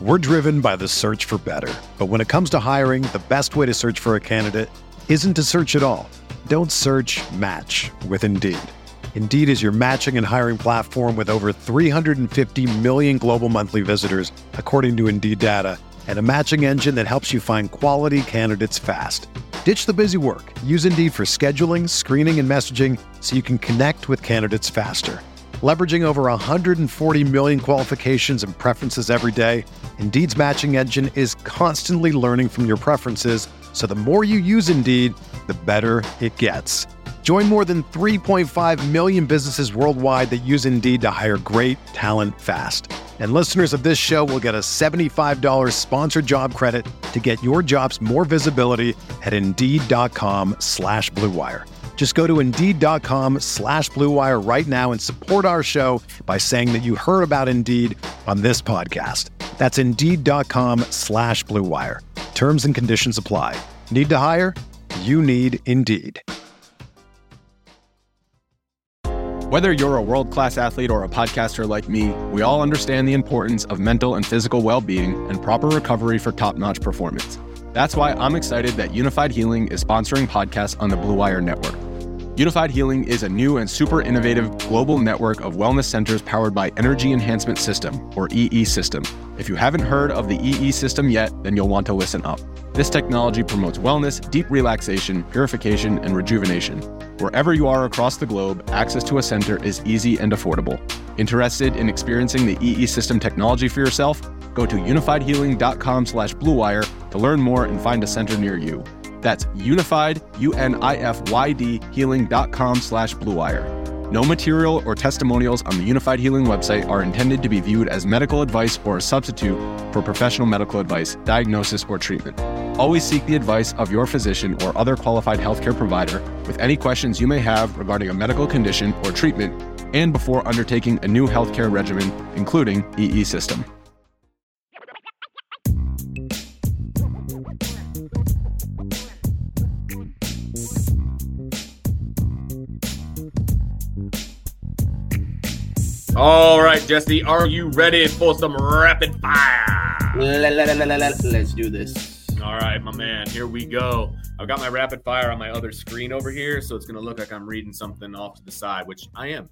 We're driven by the search for better. But when it comes to hiring, the best way to search for a candidate isn't to search at all. Don't search, match with Indeed. Indeed is your matching and hiring platform with over 350 million global monthly visitors, according to Indeed data, and a matching engine that helps you find quality candidates fast. Ditch the busy work. Use Indeed for scheduling, screening, and messaging so you can connect with candidates faster. Leveraging over 140 million qualifications and preferences every day, Indeed's matching engine is constantly learning from your preferences, so the more you use Indeed, the better it gets. Join more than 3.5 million businesses worldwide that use Indeed to hire great talent fast. And listeners of this show will get a $75 sponsored job credit to get your jobs more visibility at Indeed.com/Blue Wire. Just go to Indeed.com/Blue Wire right now and support our show by saying that you heard about Indeed on this podcast. That's Indeed.com/Blue Wire. Terms and conditions apply. Need to hire? You need Indeed. Whether you're a world-class athlete or a podcaster like me, we all understand the importance of mental and physical well-being and proper recovery for top-notch performance. That's why I'm excited that Unified Healing is sponsoring podcasts on the Blue Wire Network. Unified Healing is a new and super innovative global network of wellness centers powered by Energy Enhancement System, or EE System. If you haven't heard of the EE System yet, then you'll want to listen up. This technology promotes wellness, deep relaxation, purification, and rejuvenation. Wherever you are across the globe, access to a center is easy and affordable. Interested in experiencing the EE System technology for yourself? Go to unifiedhealing.com/Blue Wire to learn more and find a center near you. That's unified, UNIFYD, healing.com/Blue Wire. No material or testimonials on the Unified Healing website are intended to be viewed as medical advice or a substitute for professional medical advice, diagnosis, or treatment. Always seek the advice of your physician or other qualified healthcare provider with any questions you may have regarding a medical condition or treatment and before undertaking a new healthcare regimen, including EE System. All right, Jesse, are you ready for some rapid fire? Let's do this. All right, my man, here we go. I've got my rapid fire on my other screen over here, so it's going to look like I'm reading something off to the side, which I am.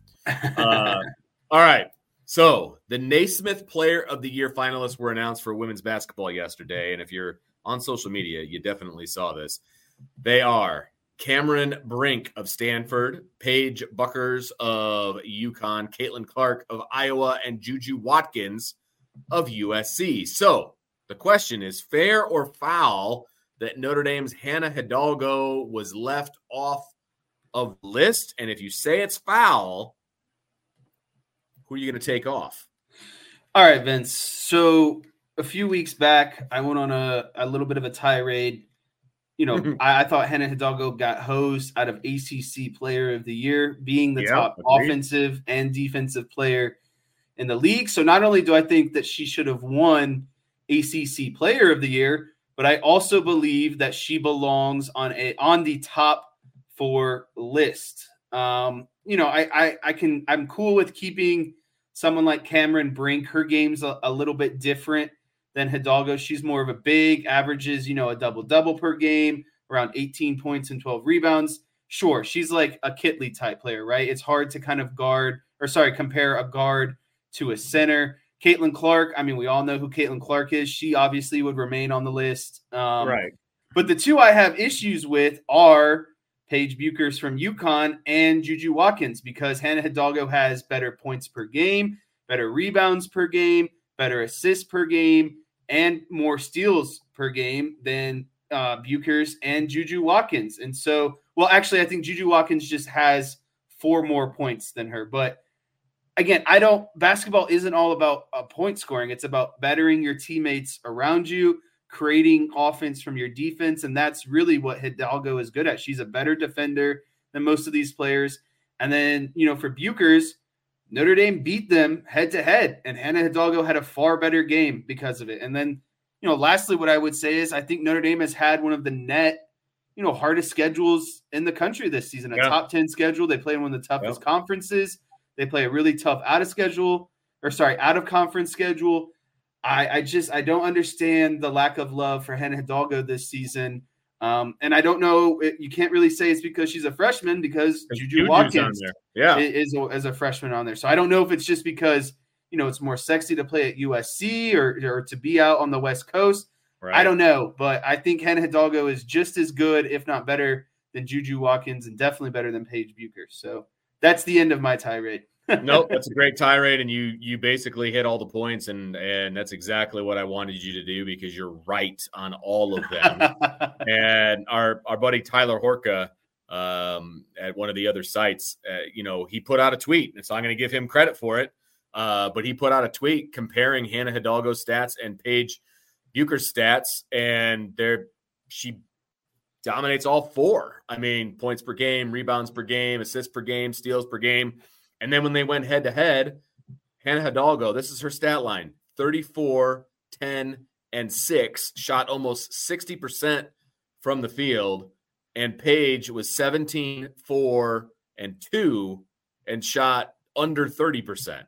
All right, so the Naismith Player of the Year finalists were announced for women's basketball yesterday, and if you're on social media, you definitely saw this. They are Cameron Brink of Stanford, Paige Buckers of UConn, Caitlin Clark of Iowa, and Juju Watkins of USC. So the question is, fair or foul that Notre Dame's Hannah Hidalgo was left off of the list? And if you say it's foul, who are you going to take off? All right, Vince. So a few weeks back, I went on a little bit of a tirade. You know, I thought Hannah Hidalgo got hosed out of ACC Player of the Year, being the top offensive and defensive player in the league. So not only do I think that she should have won ACC Player of the Year, but I also believe that she belongs on the top 4 list. You know, I'm cool with keeping someone like Cameron Brink. Her game's a little bit different than Hidalgo. She's more of a big, averages, you know, a double-double per game, around 18 points and 12 rebounds. Sure, she's like a Kitley type player, right? It's hard to kind of compare a guard to a center. Caitlin Clark, I mean, we all know who Caitlin Clark is. She obviously would remain on the list. Right. But the two I have issues with are Paige Buchers from UConn and Juju Watkins, because Hannah Hidalgo has better points per game, better rebounds per game, better assists per game, and more steals per game than Buchers and Juju Watkins. And so, well, actually, I think Juju Watkins just has 4 more points than her. But again, basketball isn't all about point scoring. It's about bettering your teammates around you, creating offense from your defense. And that's really what Hidalgo is good at. She's a better defender than most of these players. And then, you know, for Buchers, Notre Dame beat them head-to-head, and Hannah Hidalgo had a far better game because of it. And then, you know, lastly, what I would say is I think Notre Dame has had one of the hardest schedules in the country this season, a top 10 schedule. They play in one of the toughest conferences. They play a really tough out-of-conference schedule. I don't understand the lack of love for Hannah Hidalgo this season. And I don't know, you can't really say it's because she's a freshman, because Juju Watkins is a freshman on there. So I don't know if it's just because, it's more sexy to play at USC or to be out on the West Coast. Right. I don't know, but I think Hannah Hidalgo is just as good, if not better, than Juju Watkins, and definitely better than Paige Buecher. So that's the end of my tirade. Nope, that's a great tirade, and you basically hit all the points, and that's exactly what I wanted you to do, because you're right on all of them. And our buddy Tyler Horka at one of the other sites, he put out a tweet, and so I'm going to give him credit for it. But he put out a tweet comparing Hannah Hidalgo's stats and Paige Buecher's stats, and she dominates all four. I mean, points per game, rebounds per game, assists per game, steals per game. And then when they went head-to-head, Hannah Hidalgo, this is her stat line, 34, 10, and 6, shot almost 60% from the field. And Paige was 17, 4, and 2, and shot under 30%.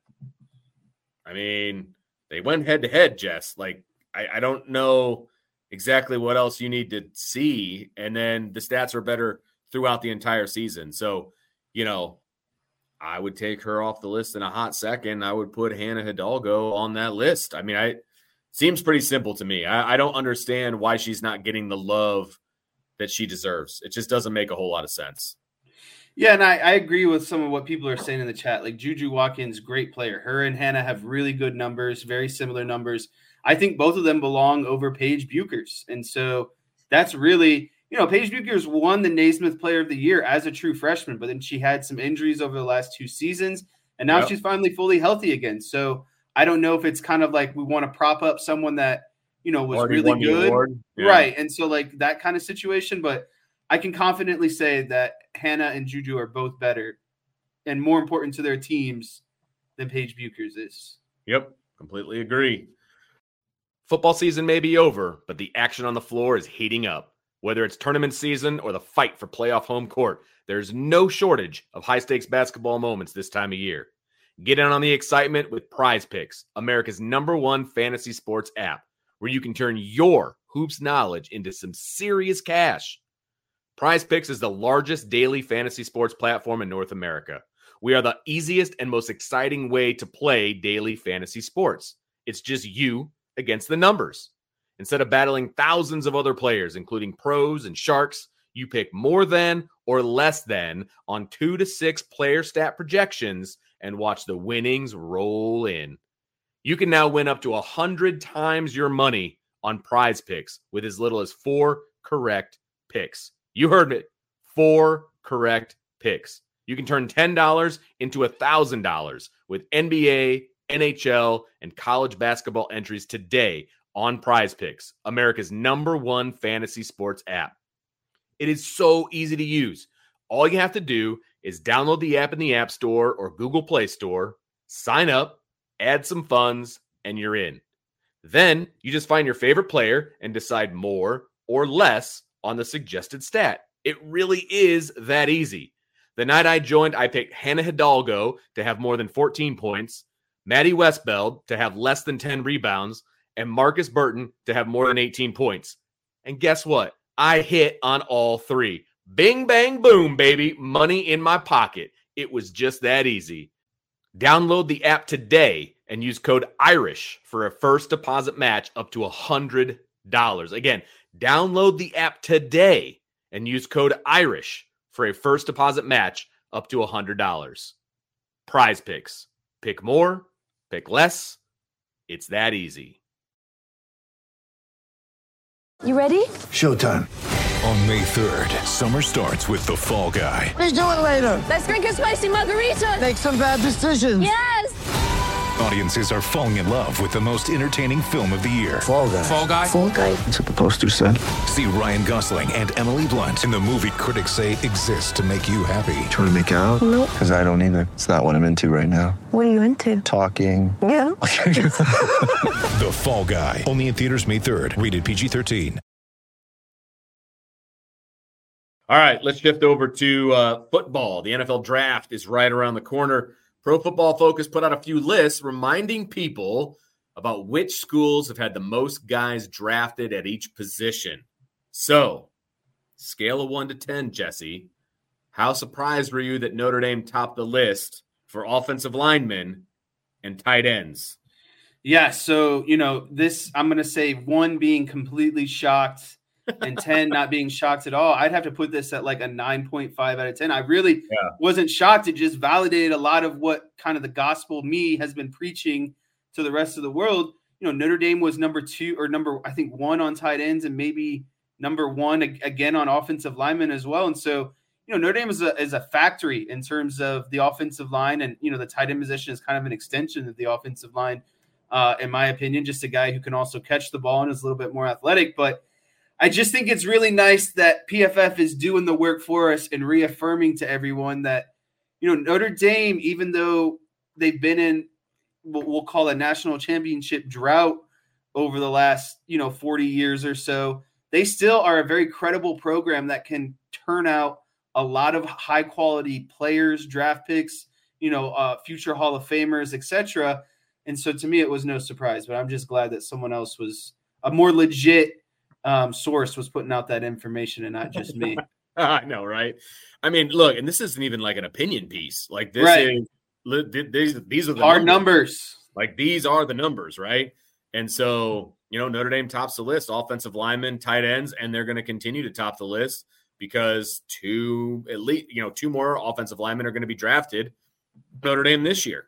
I mean, they went head-to-head, Jess. Like, I don't know exactly what else you need to see. And then the stats are better throughout the entire season. So, I would take her off the list in a hot second. I would put Hannah Hidalgo on that list. I mean, it seems pretty simple to me. I don't understand why she's not getting the love that she deserves. It just doesn't make a whole lot of sense. Yeah, and I agree with some of what people are saying in the chat. Like, Juju Watkins, great player. Her and Hannah have really good numbers, very similar numbers. I think both of them belong over Paige Buecher's. And so that's really – Paige Buecher's won the Naismith Player of the Year as a true freshman, but then she had some injuries over the last 2 seasons, and now she's finally fully healthy again. So I don't know if it's kind of like we want to prop up someone that, was already really good. Yeah. Right. And so like that kind of situation, but I can confidently say that Hannah and Juju are both better and more important to their teams than Paige Buecher's is. Yep. Completely agree. Football season may be over, but the action on the floor is heating up. Whether it's tournament season or the fight for playoff home court, there's no shortage of high-stakes basketball moments this time of year. Get in on the excitement with Prize Picks, America's #1 fantasy sports app, where you can turn your hoops knowledge into some serious cash. Prize Picks is the largest daily fantasy sports platform in North America. We are the easiest and most exciting way to play daily fantasy sports. It's just you against the numbers. Instead of battling thousands of other players, including pros and sharks, you pick more than or less than on 2 to 6 player stat projections and watch the winnings roll in. You can now win up to 100 times your money on Prize Picks with as little as 4 correct picks. You heard it. 4 correct picks. You can turn $10 into $1,000 with NBA, NHL, and college basketball entries today on Prize Picks, America's #1 fantasy sports app. It is so easy to use. All you have to do is download the app in the App Store or Google Play Store, sign up, add some funds, and you're in. Then you just find your favorite player and decide more or less on the suggested stat. It really is that easy. The night I joined, I picked Hannah Hidalgo to have more than 14 points, Maddie Westbeld to have less than 10 rebounds, and Marcus Burton to have more than 18 points. And guess what? I hit on all 3. Bing, bang, boom, baby. Money in my pocket. It was just that easy. Download the app today and use code IRISH for a first deposit match up to $100. Again, download the app today and use code IRISH for a first deposit match up to $100. Prize Picks. Pick more, pick less. It's that easy. You ready? Showtime. On May 3rd, summer starts with The Fall Guy. Let's do it later. Let's drink a spicy margarita. Make some bad decisions. Yes! Audiences are falling in love with the most entertaining film of the year. Fall Guy. Fall Guy? Fall Guy. That's what the poster said. See Ryan Gosling and Emily Blunt in the movie critics say exists to make you happy. Trying to make it out? Nope. Because I don't either. It's not what I'm into right now. What are you into? Talking. Yeah. The Fall Guy. Only in theaters May 3rd. Rated PG-13. All right, let's shift over to football. The NFL draft is right around the corner. Pro Football Focus put out a few lists reminding people about which schools have had the most guys drafted at each position. So, scale of 1 to 10, Jesse, how surprised were you that Notre Dame topped the list for offensive linemen and tight ends? Yeah, so, this, I'm going to say 1 being completely shocked and 10 not being shocked at all. I'd have to put this at like a 9.5 out of 10. I really wasn't shocked. It just validated a lot of what kind of the gospel me has been preaching to the rest of the world. Notre Dame was number 2 or I think 1 on tight ends and maybe number 1 again on offensive linemen as well. And so, Notre Dame is a factory in terms of the offensive line, and, the tight end position is kind of an extension of the offensive line, in my opinion, just a guy who can also catch the ball and is a little bit more athletic. But I just think it's really nice that PFF is doing the work for us and reaffirming to everyone that, Notre Dame, even though they've been in what we'll call a national championship drought over the last, 40 years or so, they still are a very credible program that can turn out a lot of high quality players, draft picks, future Hall of Famers, etc. And so to me, it was no surprise, but I'm just glad that someone else was a more legit source was putting out that information and not just me. I know, right? I mean, look, and this isn't even like an opinion piece. Like this is these are the hard numbers. Like these are the numbers, right? And so, Notre Dame tops the list, offensive linemen, tight ends, and they're going to continue to top the list because 2 more offensive linemen are going to be drafted Notre Dame this year,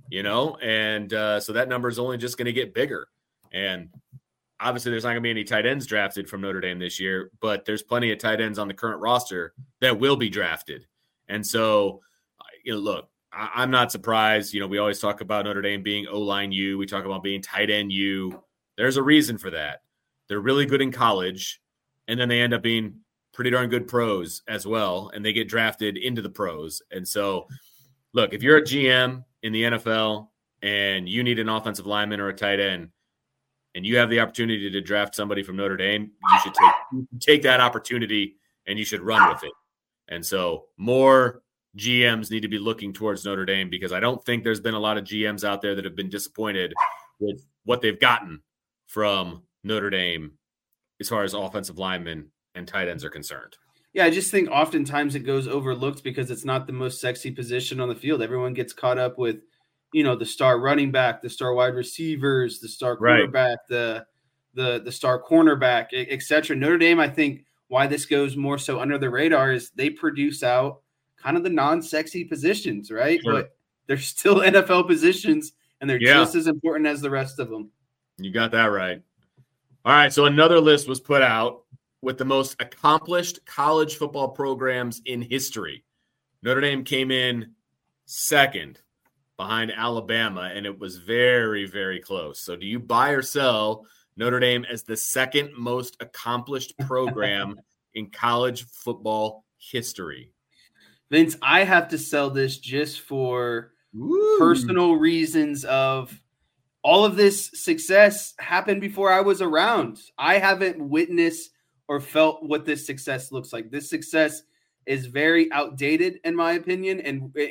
and so that number is only just going to get bigger. And obviously there's not going to be any tight ends drafted from Notre Dame this year, but there's plenty of tight ends on the current roster that will be drafted. And so, look, I'm not surprised. We always talk about Notre Dame being O-line U. We talk about being tight end U. There's a reason for that. They're really good in college, and then they end up being pretty darn good pros as well, and they get drafted into the pros. And so, look, if you're a GM in the NFL and you need an offensive lineman or a tight end, and you have the opportunity to draft somebody from Notre Dame, you should take that opportunity and you should run with it. And so more GMs need to be looking towards Notre Dame, because I don't think there's been a lot of GMs out there that have been disappointed with what they've gotten from Notre Dame as far as offensive linemen and tight ends are concerned. Yeah, I just think oftentimes it goes overlooked because it's not the most sexy position on the field. Everyone gets caught up with, the star running back, the star wide receivers, the star quarterback, the star cornerback, etc. Notre Dame, I think why this goes more so under the radar is they produce out kind of the non-sexy positions, right? Sure. But they're still NFL positions, and they're just as important as the rest of them. You got that right. All right, so another list was put out with the most accomplished college football programs in history. Notre Dame came in second behind Alabama, and it was very, very close. So do you buy or sell Notre Dame as the second most accomplished program in college football history? Vince, I have to sell this just for personal reasons of all of this success happened before I was around. I haven't witnessed or felt what this success looks like. This success is very outdated, in my opinion,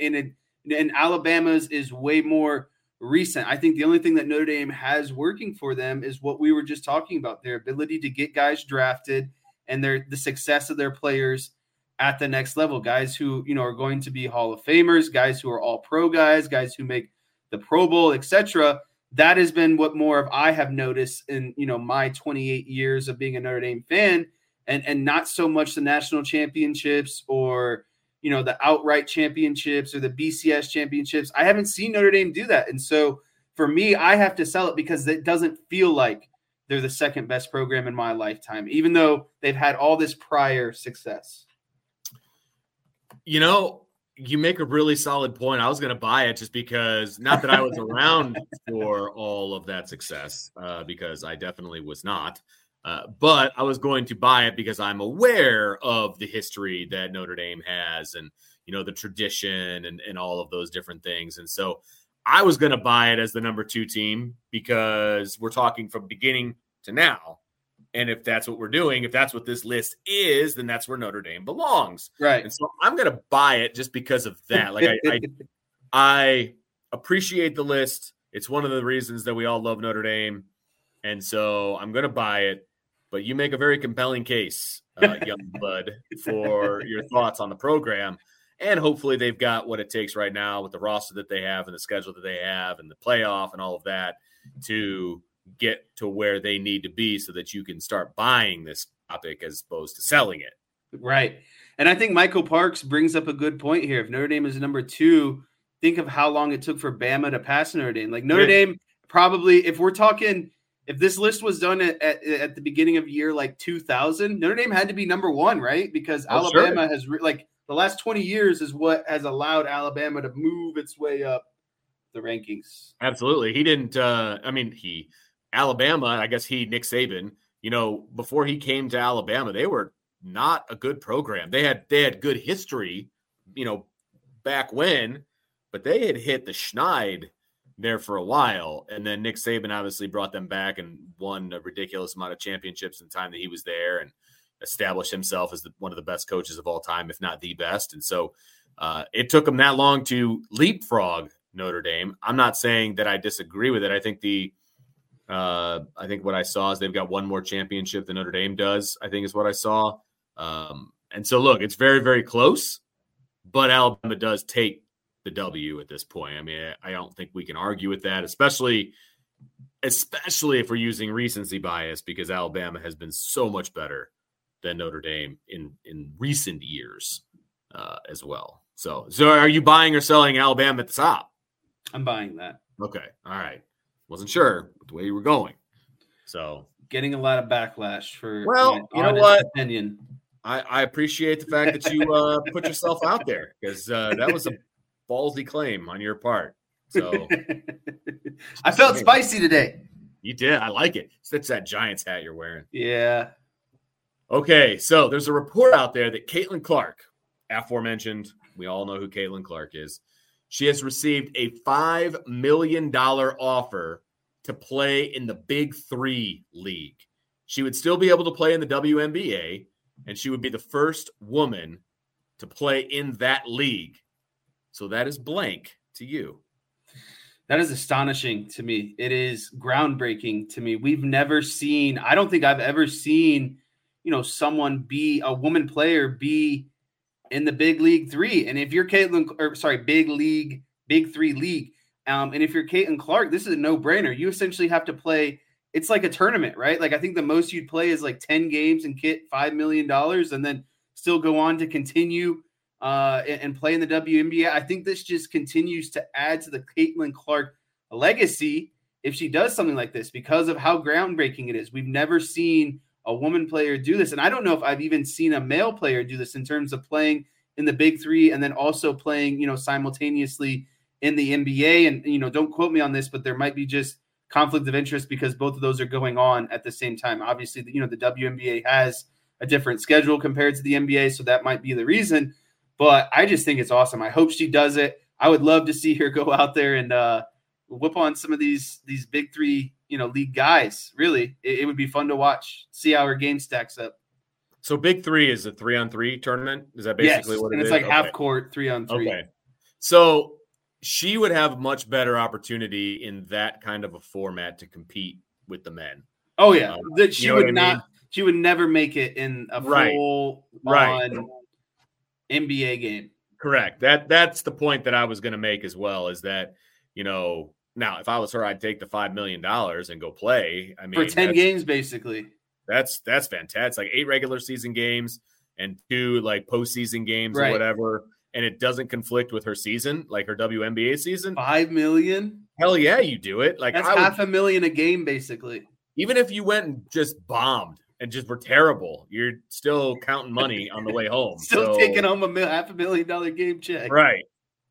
and Alabama's is way more recent. I think the only thing that Notre Dame has working for them is what we were just talking about, their ability to get guys drafted and the success of their players at the next level, guys who, are going to be Hall of Famers, guys who are all pro guys who make the Pro Bowl, etc. That has been what more of I have noticed in, my 28 years of being a Notre Dame fan, and not so much the national championships or, the outright championships or the BCS championships. I haven't seen Notre Dame do that. And so for me, I have to sell it because it doesn't feel like they're the second best program in my lifetime, even though they've had all this prior success. You make a really solid point. I was going to buy it just because, not that I was around for all of that success, because I definitely was not. But I was going to buy it because I'm aware of the history that Notre Dame has and, the tradition and all of those different things. And so I was going to buy it as the number 2 team because we're talking from beginning to now. And if that's what we're doing, if that's what this list is, then that's where Notre Dame belongs. Right. And so I'm going to buy it just because of that. Like I appreciate the list. It's one of the reasons that we all love Notre Dame. And so I'm going to buy it. But you make a very compelling case, young blood, for your thoughts on the program. And hopefully they've got what it takes right now with the roster that they have and the schedule that they have and the playoff and all of that to get to where they need to be so that you can start buying this topic as opposed to selling it. Right. And I think Michael Parks brings up a good point here. If Notre Dame is number 2, think of how long it took for Bama to pass Notre Dame. Like Notre Dame probably, if we're talking – if this list was done at the beginning of year like 2000, Notre Dame had to be number 1, right? Because Alabama has the last 20 years is what has allowed Alabama to move its way up the rankings. Absolutely. He didn't Alabama, I guess Nick Saban, before he came to Alabama, they were not a good program. They had good history, back when, but they had hit the schneid there for a while. And then Nick Saban obviously brought them back and won a ridiculous amount of championships in the time that he was there and established himself as one of the best coaches of all time, if not the best. And so it took him that long to leapfrog Notre Dame. I'm not saying that I disagree with it. I think I think what I saw is they've got one more championship than Notre Dame does, I think is what I saw. And so look, it's very, very close, but Alabama does take the W at this point. I mean, I don't think we can argue with that, especially if we're using recency bias, because Alabama has been so much better than Notre Dame in recent years as well. So are you buying or selling Alabama at the top? I'm buying that. Okay. All right. Wasn't sure the way you were going. So getting a lot of backlash for you know what? Opinion. I appreciate the fact that you put yourself out there, because that was a ballsy claim on your part. So I felt spicy today. You did. I like it. It's that Giants hat you're wearing. Yeah. Okay, so there's a report out there that Caitlin Clark, aforementioned, we all know who Caitlin Clark is. She has received a $5 million offer to play in the Big 3 league. She would still be able to play in the WNBA, and she would be the first woman to play in that league. So that is blank to you. That is astonishing to me. It is groundbreaking to me. We've never seen, I don't think I've ever seen, someone a woman player be in the Big League 3. And if you're Big 3 league. And if you're Caitlin Clark, this is a no-brainer. You essentially have to play. It's like a tournament, right? Like I think the most you'd play is like 10 games and get $5 million and then still go on to continue and play in the WNBA. I think this just continues to add to the Caitlin Clark legacy if she does something like this, because of how groundbreaking it is. We've never seen a woman player do this. And I don't know if I've even seen a male player do this in terms of playing in the Big 3 and then also playing, simultaneously in the NBA. And, don't quote me on this, but there might be just conflict of interest because both of those are going on at the same time. Obviously, the WNBA has a different schedule compared to the NBA, so that might be the reason. But I just think it's awesome. I hope she does it. I would love to see her go out there and whip on some of these Big 3, league guys. Really, it would be fun to watch, see how her game stacks up. So Big 3 is a 3-on-3 tournament? Is that basically what it is? And it's like half court, 3-on-3. Okay. So she would have much better opportunity in that kind of a format to compete with the men. Oh yeah, she would not. She would never make it in a full on NBA game. Correct. That's the point that I was going to make as well. Is that now if I was her, I'd take the $5 million and go play. I mean, for 10 games basically. That's fantastic. Like 8 regular season games and 2 like postseason games or whatever. And it doesn't conflict with her season, like her WNBA season. $5 million? Hell yeah, you do it. Like that's $500,000 a game, basically. Even if you went and just bombed and just were terrible, you're still counting money on the way home. Still taking home $500,000 game check. Right.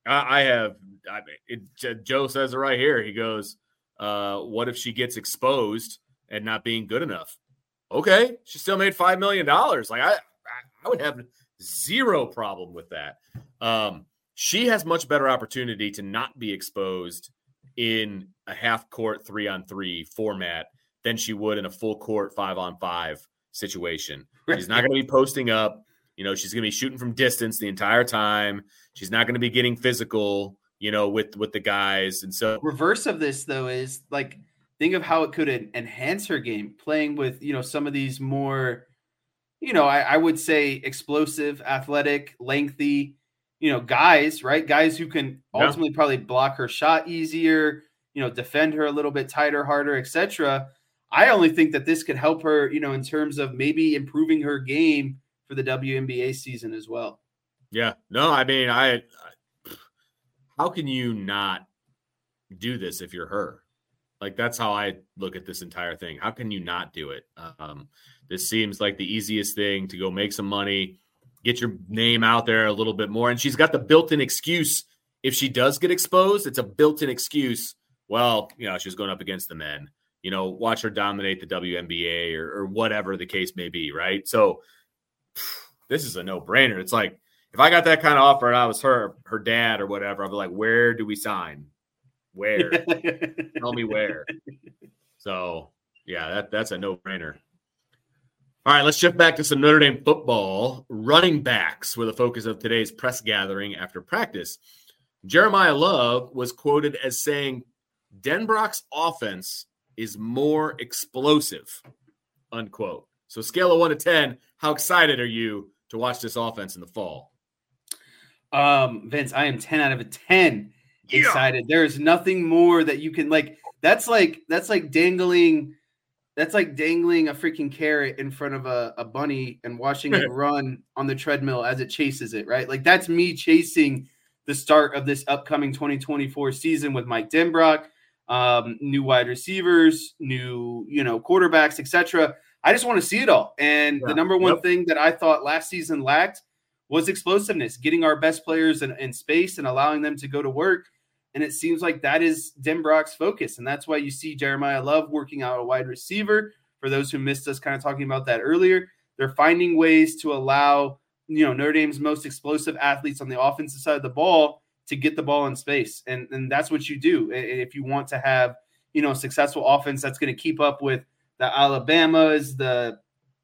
Joe says it right here. He goes, what if she gets exposed and not being good enough? Okay, she still made $5 million. Like I would have zero problem with that. She has much better opportunity to not be exposed in a half court 3-on-3 format than she would in a full court 5-on-5 situation. She's not going to be posting up. She's going to be shooting from distance the entire time. She's not going to be getting physical with the guys. And so reverse of this though is like, think of how it could enhance her game playing with, some of these more, I would say explosive, athletic, lengthy, guys, right? Guys who can ultimately probably block her shot easier, defend her a little bit tighter, harder, etc. I only think that this could help her, in terms of maybe improving her game for the WNBA season as well. Yeah, no, I mean, how can you not do this if you're her? Like, that's how I look at this entire thing. How can you not do it? This seems like the easiest thing to go make some money, get your name out there a little bit more. And she's got the built-in excuse. If she does get exposed, it's a built-in excuse. Well, she was going up against the men. Watch her dominate the WNBA or whatever the case may be, right? So this is a no-brainer. It's like, if I got that kind of offer and I was her dad or whatever, I'd be like, where do we sign? Where? Tell me where. So, yeah, that's a no-brainer. All right, let's shift back to some Notre Dame football. Running backs were the focus of today's press gathering after practice. Jeremiah Love was quoted as saying, Denbrock's offense is more explosive, unquote. So scale of 1 to 10, how excited are you to watch this offense in the fall? Vince, I am 10 out of 10 excited. There is nothing more that you can that's like dangling a freaking carrot in front of a bunny and watching it run on the treadmill as it chases it, right? Like, that's me chasing the start of this upcoming 2024 season with Mike Denbrock, new wide receivers, new, quarterbacks, etc. I just want to see it all. And the number one thing that I thought last season lacked was explosiveness, getting our best players in space and allowing them to go to work. And it seems like that is Denbrock's focus. And that's why you see Jeremiah Love working out a wide receiver. For those who missed us kind of talking about that earlier, they're finding ways to allow, Notre Dame's most explosive athletes on the offensive side of the ball to get the ball in space. And that's what you do. If you want to have, a successful offense that's going to keep up with the Alabamas, the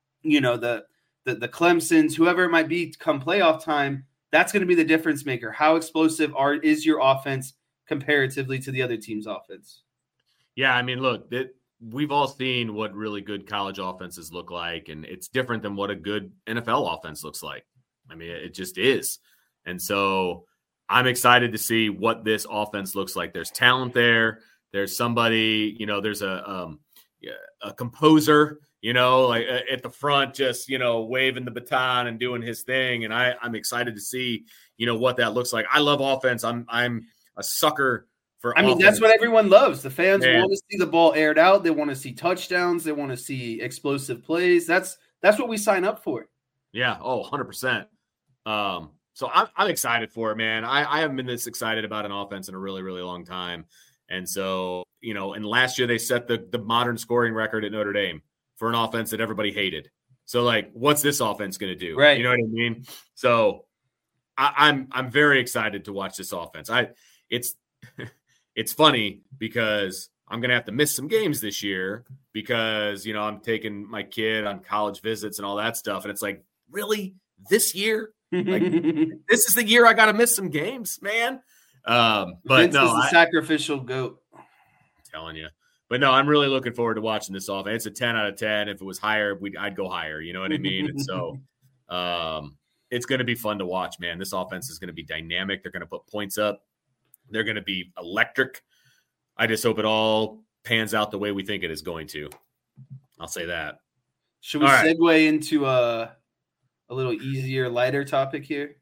Clemsons, whoever it might be come playoff time, that's going to be the difference maker. How explosive is your offense comparatively to the other team's offense? Yeah, I mean, look, we've all seen what really good college offenses look like, and it's different than what a good NFL offense looks like. I mean, it just is. And so I'm excited to see what this offense looks like. There's talent there. There's somebody, there's a composer, like at the front, just, waving the baton and doing his thing. And I'm excited to see, what that looks like. I love offense. I'm a sucker for offense. That's what everyone loves. The fans want to see the ball aired out. They want to see touchdowns. They want to see explosive plays. That's what we sign up for. Yeah. Oh, 100%. So I'm excited for it, man. I haven't been this excited about an offense in a really, really long time. And so, and last year they set the modern scoring record at Notre Dame for an offense that everybody hated. So, what's this offense going to do? Right. You know what I mean? So I'm very excited to watch this offense. It's funny because I'm going to have to miss some games this year because, I'm taking my kid on college visits and all that stuff. And it's like, really? This year? This is the year I got to miss some games, man. But Vince no, is the sacrificial goat. I'm telling you. But no, I'm really looking forward to watching this offense. It's a 10 out of 10. If it was higher, I'd go higher. You know what I mean? And so it's going to be fun to watch, man. This offense is going to be dynamic. They're going to put points up. They're going to be electric. I just hope it all pans out the way we think it is going to. I'll say that. Should we segue into a little easier, lighter topic here?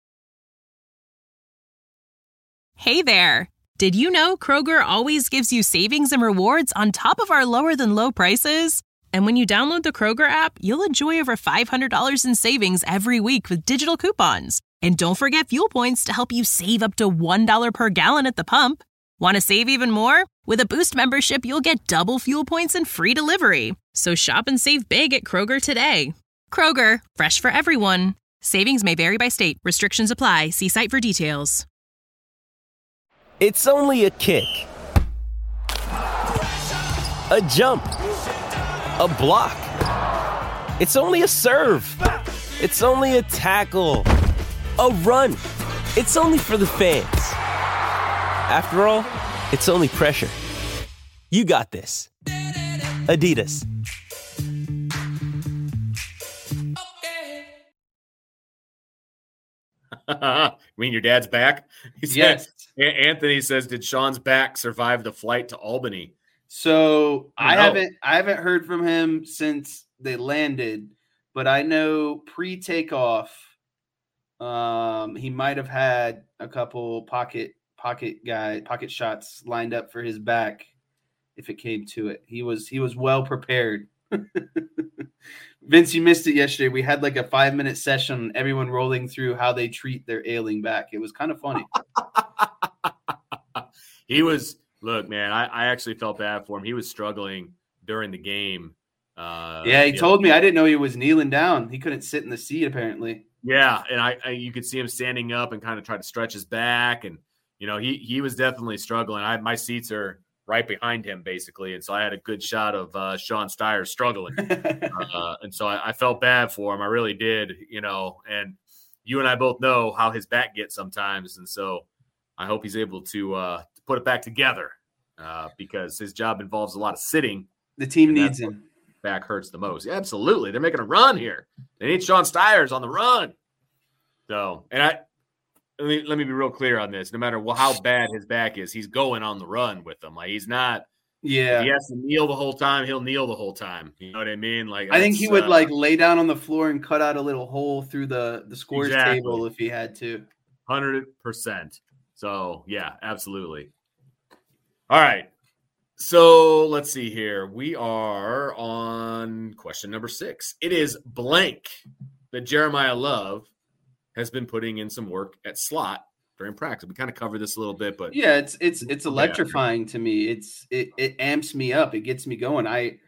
Hey there. Did you know Kroger always gives you savings and rewards on top of our lower than low prices? And when you download the Kroger app, you'll enjoy over $500 in savings every week with digital coupons. And don't forget fuel points to help you save up to $1 per gallon at the pump. Want to save even more? With a Boost membership, you'll get double fuel points and free delivery. So shop and save big at Kroger today. Kroger, fresh for everyone. Savings may vary by state. Restrictions apply. See site for details. It's only a kick, a jump, a block. It's only a serve. It's only a tackle, a run. It's only for the fans. After all, it's only pressure. You got this. Adidas. You mean your dad's back? Yes. Anthony says, did Sean's back survive the flight to Albany? So I No. haven't heard from him since they landed, but I know pre-takeoff, he might have had a couple pocket shots lined up for his back if it came to it. He was well prepared. Vince, you missed it yesterday. We had like a 5-minute session, everyone rolling through how they treat their ailing back. It was kind of funny. Look, man, I actually felt bad for him. He was struggling during the game. He told me. I didn't know he was kneeling down. He couldn't sit in the seat, apparently. Yeah, and you could see him standing up and kind of try to stretch his back. And, he was definitely struggling. My seats are right behind him, basically. And so I had a good shot of Sean Steyer struggling. And so I felt bad for him. I really did, and you and I both know how his back gets sometimes. And so I hope he's able to put it back together because his job involves a lot of sitting. The team needs him. Back hurts the most. Yeah, absolutely. They're making a run here. They need Sean Steyers on the run. So, and let me be real clear on this. No matter how bad his back is, he's going on the run with them. Like, he's not. Yeah. If he has to kneel the whole time, he'll kneel the whole time. You know what I mean? Like, I think he would lay down on the floor and cut out a little hole through the scores table if he had to. 100%. So, yeah, absolutely. All right. So let's see here. We are on question number 6. It is blank that Jeremiah Love has been putting in some work at slot during practice. We kind of covered this a little bit, but yeah, it's electrifying to me. It amps me up. It gets me going. I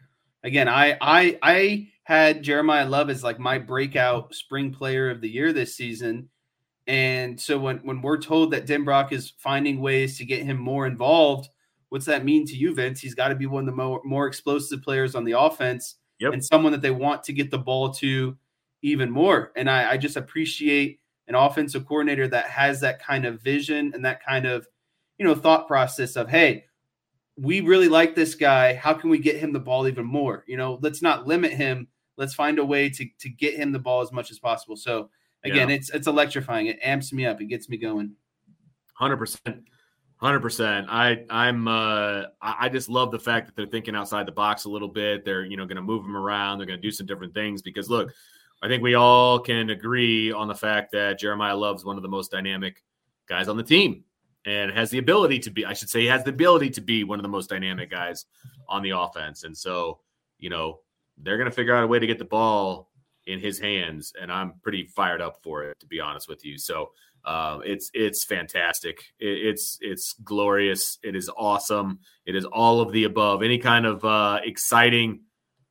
had Jeremiah Love as like my breakout spring player of the year this season. And so when we're told that Denbrock is finding ways to get him more involved, what's that mean to you, Vince? He's got to be one of the more explosive players on the offense and someone that they want to get the ball to even more. And I just appreciate an offensive coordinator that has that kind of vision and that kind of, thought process of, hey, we really like this guy. How can we get him the ball even more? Let's not limit him. Let's find a way to get him the ball as much as possible. So again, it's electrifying. It amps me up. It gets me going. 100%. 100%. I just love the fact that they're thinking outside the box a little bit. They're, going to move him around. They're going to do some different things because, look, I think we all can agree on the fact that Jeremiah Love's one of the most dynamic guys on the team and has the ability to be, he has the ability to be one of the most dynamic guys on the offense. And so, they're going to figure out a way to get the ball in his hands. And I'm pretty fired up for it, to be honest with you. So, it's fantastic. It's glorious. It is awesome. It is all of the above. Any kind of exciting,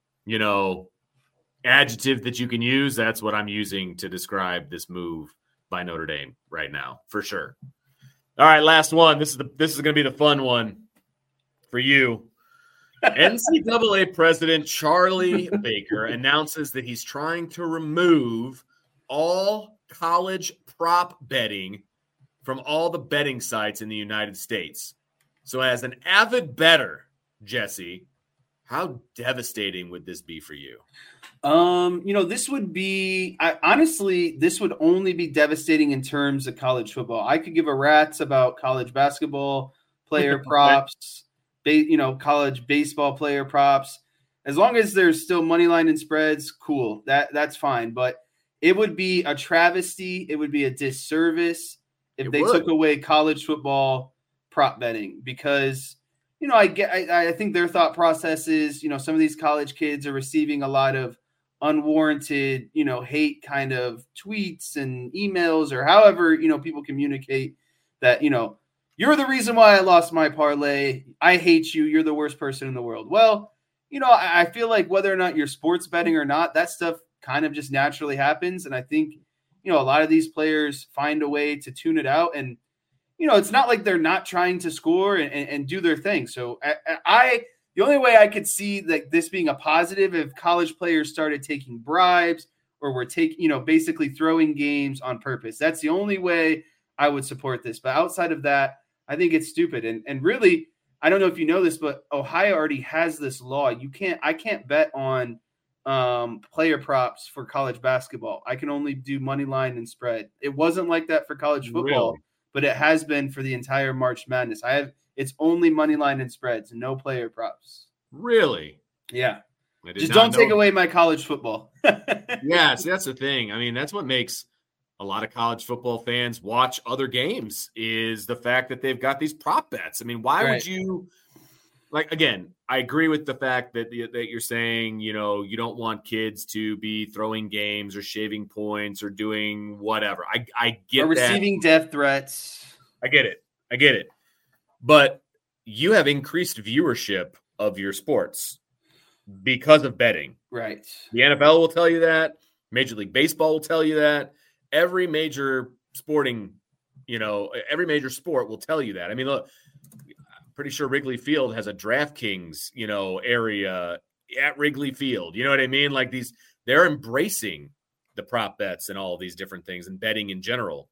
adjective that you can use, that's what I'm using to describe this move by Notre Dame right now, for sure. All right, last one. This is going to be the fun one for you. NCAA President Charlie Baker announces that he's trying to remove all college prop betting from all the betting sites in the United States. So as an avid bettor, Jesse, how devastating would this be for you? This would be honestly, this would only be devastating in terms of college football. I could give a rat's about college basketball player props, college baseball player props. As long as there's still money line and spreads, cool. That's fine. But it would be a travesty. It would be a disservice if they took away college football prop betting because, I think their thought process is, some of these college kids are receiving a lot of unwarranted, hate kind of tweets and emails or however, people communicate that, you're the reason why I lost my parlay. I hate you. You're the worst person in the world. Well, I feel like whether or not you're sports betting or not, that stuff kind of just naturally happens. And I think, a lot of these players find a way to tune it out. And, it's not like they're not trying to score and do their thing. So the only way I could see like this being a positive if college players started taking bribes or were basically throwing games on purpose. That's the only way I would support this. But outside of that, I think it's stupid. And really, I don't know if you know this, but Ohio already has this law. I can't bet on player props for college basketball. I can only do money line and spread. It wasn't like that for college football, but it has been for the entire March Madness. It's only money line and spreads, no player props. Really? Yeah. Just don't take away my college football. Yeah, see, that's the thing. I mean, that's what makes a lot of college football fans watch other games is the fact that they've got these prop bets. I mean, why would you again, I agree with the fact that you're saying, you don't want kids to be throwing games or shaving points or doing whatever. I get or receiving death threats. I get it. But you have increased viewership of your sports because of betting. Right. The NFL will tell you that. Major League Baseball will tell you that. Every major sporting, every major sport will tell you that. I mean, look, I'm pretty sure Wrigley Field has a DraftKings, area at Wrigley Field. You know what I mean? Like they're embracing the prop bets and all of these different things and betting in general.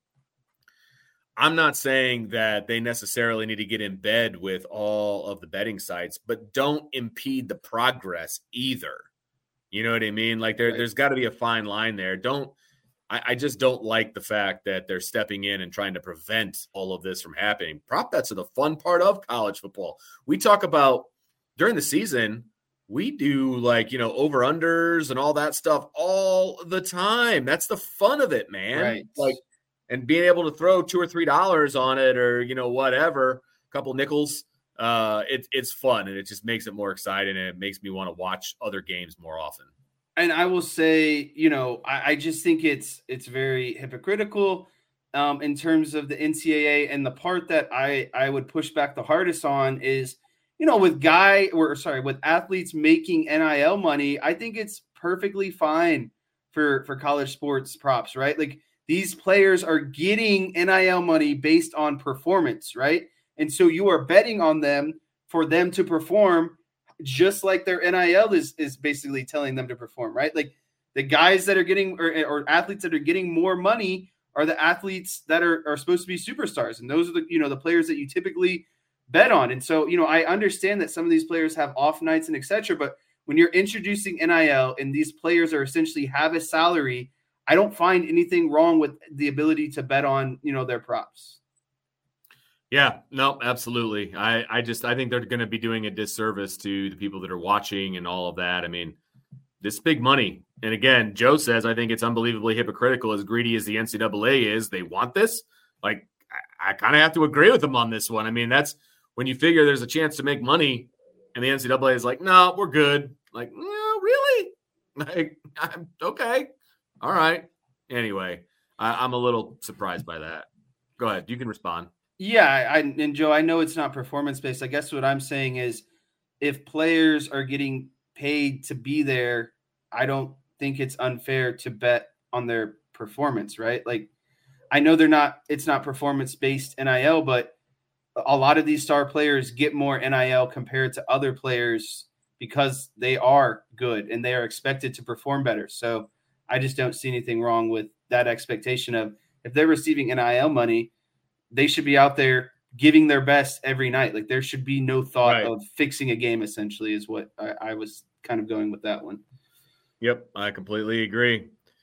I'm not saying that they necessarily need to get in bed with all of the betting sites, but don't impede the progress either. You know what I mean? Like there's got to be a fine line there. I just don't like the fact that they're stepping in and trying to prevent all of this from happening. Prop bets are the fun part of college football. We talk about during the season, we do over-unders and all that stuff all the time. That's the fun of it, man. Right. And being able to throw $2 or $3 on it or, whatever, a couple nickels, it's fun. And it just makes it more exciting. And it makes me want to watch other games more often. And I will say, I just think it's very hypocritical in terms of the NCAA. And the part that I would push back the hardest on is, with athletes making NIL money, I think it's perfectly fine for college sports props, right? Like these players are getting NIL money based on performance, right? And so you are betting on them for them to perform just like their NIL is basically telling them to perform, right? Like the guys that are getting or athletes that are getting more money are the athletes that are supposed to be superstars. And those are the players that you typically bet on. And so, I understand that some of these players have off nights and et cetera, but when you're introducing NIL and these players are essentially have a salary, I don't find anything wrong with the ability to bet on, their props. Yeah, no, absolutely. I think they're going to be doing a disservice to the people that are watching and all of that. I mean, this big money. And again, Joe says, I think it's unbelievably hypocritical as greedy as the NCAA is. They want this. Like, I kind of have to agree with them on this one. I mean, that's when you figure there's a chance to make money and the NCAA is like, no, we're good. Like, no, really? Like, okay. All right. Anyway, I'm a little surprised by that. Go ahead. You can respond. Yeah, and Joe, I know it's not performance-based. I guess what I'm saying is if players are getting paid to be there, I don't think it's unfair to bet on their performance, right? Like, I know it's not performance-based NIL, but a lot of these star players get more NIL compared to other players because they are good and they are expected to perform better. So I just don't see anything wrong with that expectation of if they're receiving NIL money, they should be out there giving their best every night. Like there should be no thought of fixing a game, essentially, is what I was kind of going with that one. Yep, I completely agree.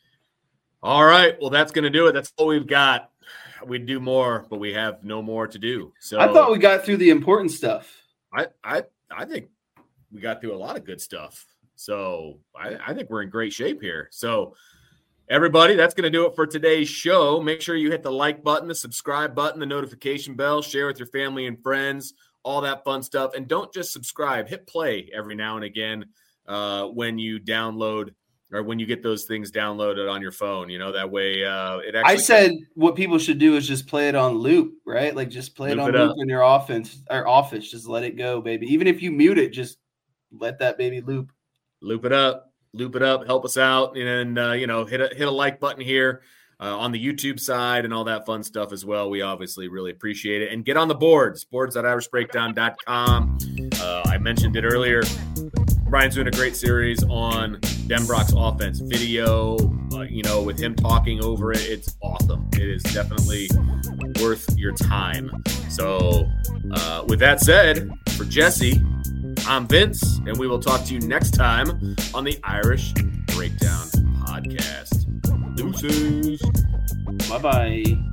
All right, well, that's going to do it. That's all we've got. We'd do more, but we have no more to do. So I thought we got through the important stuff. I think we got through a lot of good stuff. So I think we're in great shape here. So everybody, that's going to do it for today's show. Make sure you hit the like button, the subscribe button, the notification bell, share with your family and friends, all that fun stuff. And don't just subscribe, hit play every now and again when you download or when you get those things downloaded on your phone, that way it actually. I said what people should do is just play it on loop, right? Like just play it on loop in your office. Just let it go, baby. Even if you mute it, just let that baby loop. Loop it up, help us out. And hit a like button here on the YouTube side and all that fun stuff as well. We obviously really appreciate it. And get on the boards, boards.irishbreakdown.com. I mentioned it earlier. Brian's doing a great series on Denbrock's offense video, with him talking over it, it's awesome. It is definitely worth your time. So with that said, for Jesse, I'm Vince, and we will talk to you next time on the Irish Breakdown Podcast. Deuces. Bye-bye.